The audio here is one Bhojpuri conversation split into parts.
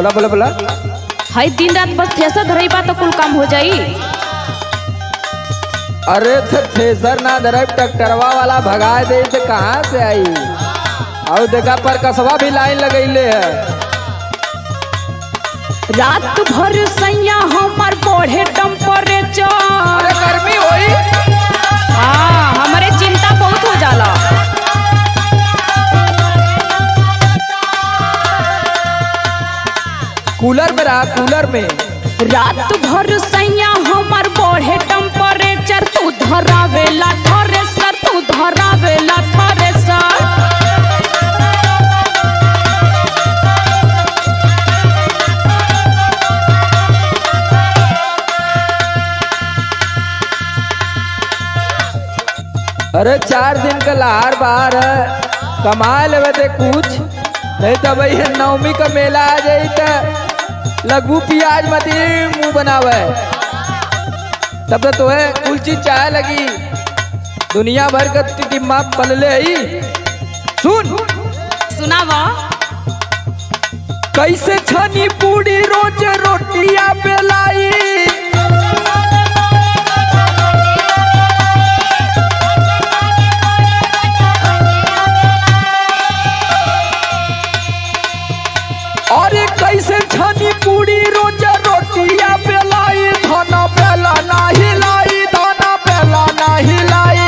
बोला बोला बोला। हई दिन रात बस थ्रेसर धरई बा तो कुल काम हो जाई। अरे थ्रेसर ना धरे ट्रैक्टरवा वाला भगा दे तो कहाँ से आई। और देखा पर कसवा भी लाइन लगैले है। रात भर सैया हमार बढ़े टेम्परेचर। अरे गर्मी होई। हाँ हमारे चिंता बहुत हो जाला। कूलर में रहा, कूलर में। रात भर सैया हमार बढ़े टेम्परेचर। तू धरावेला थ्रेसर, तू धरावेला थ्रेसर। अरे 4 दिन का लहार बाहर है, कमा लेवे थे कुछ, नहीं तो भाई नवमी का मेला आ जाई तो लगू प्याज मती मुंह बनावे। तब तो है कुल चीज चाहे लगी। दुनिया भर का टिम्मा पलले ही। सुन सुनावा। कैसे छनी पूरी रोज रोटियां बेलाई। अरे कैसे छनी पूरी रोज रोटियां बेलाई। धना बेला ना हिलाई, धना बेला ना हिलाई।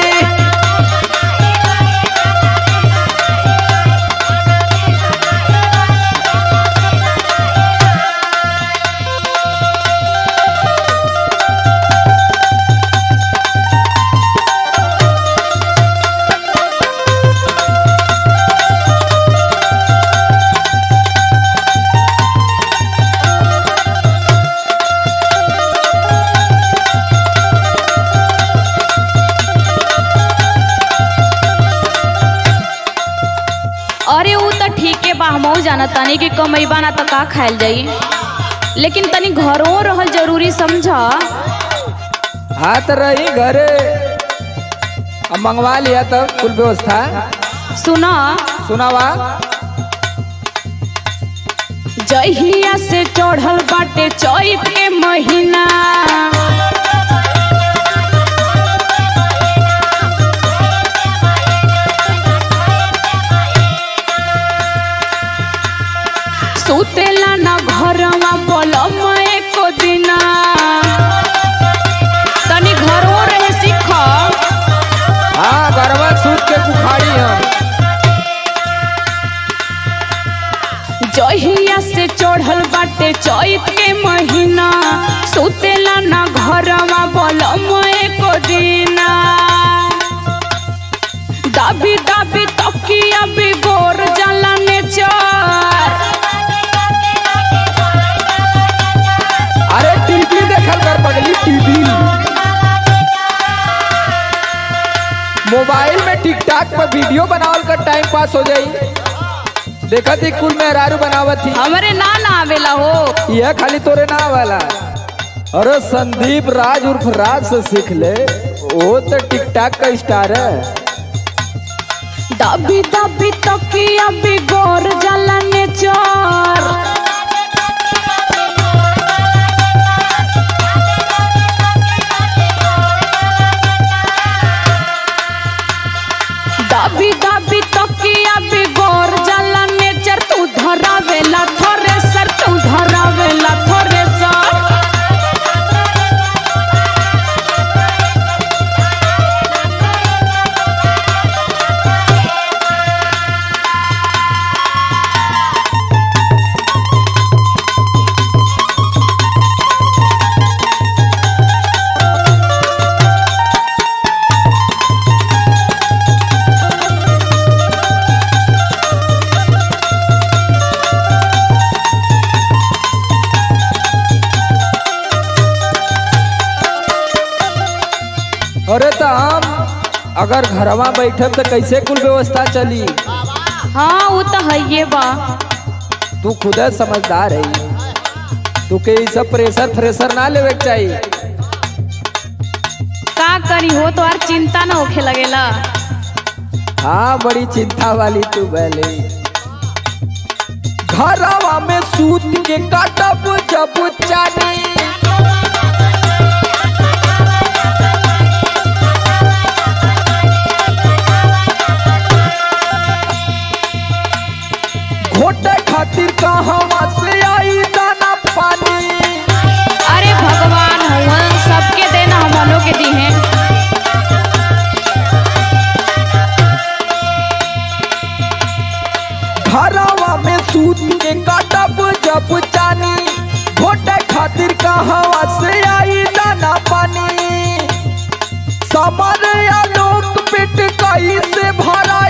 अरे वो तो ठीक है बा, हमहू जाना तानी कि कमैबा ना तो का खायल जाई, लेकिन तनी घरों रहल जरूरी समझा। हाथ रही घरे, अब मंगवा लिया तो कुल व्यवस्था। सुना सुनावा। जहिया से चढ़ल बाटे चैत के महीना। सुतेला ना घरवा पलम एको दिना। तनी घरों रहे सीख। हाँ गरबा सूत के बुखारी हम। जहिया से चढ़ल बाटे चैत के महीना। सुतेला ना घरवा पलम एको दिना। दाबी दाबी तकिया बिगोर जाला नेचर। अरे टीवी देखल कर पगली, टीवी। मोबाइल में टिकटॉक पर वीडियो बनावल कर टाइम पास हो जाई। देखा थी कुल मेहरारू बनावत थी। हमरे ना आवेला हो। यह खाली तोरे ना वाला। अरे संदीप राज उर्फ राज से सीख ले, वो तो टिकटॉक का स्टार है। दाबी दाबी तकिया बिगोर जाला नेचर। दाबी दाबी तकिया बिगोर जाला नेचर। तू धरावेला थ्रेसर, तू धरावेला थ्रेसर। अरे तो हम अगर घरवा बैठे तो कैसे कुल व्यवस्था चली। हाँ वो तो है ये बा। तू खुद समझदार है, तू के ई सब प्रेशर फ्रेशर ना लेवे के चाहिए। का करी हो तो यार चिंता ना होखे लगेला। हाँ बड़ी चिंता वाली तू भले। घरवा में सूत के काटब जब चानी घोटे खातिर कहवा से आई दाना पानी। अरे भगवान हुआ सबके देना हमनों के दी हैं। घरवा में सूत के काटब जब चानी घोटे खातिर कहवा से आई दाना पानी। समर आलोक पेट कई से भरा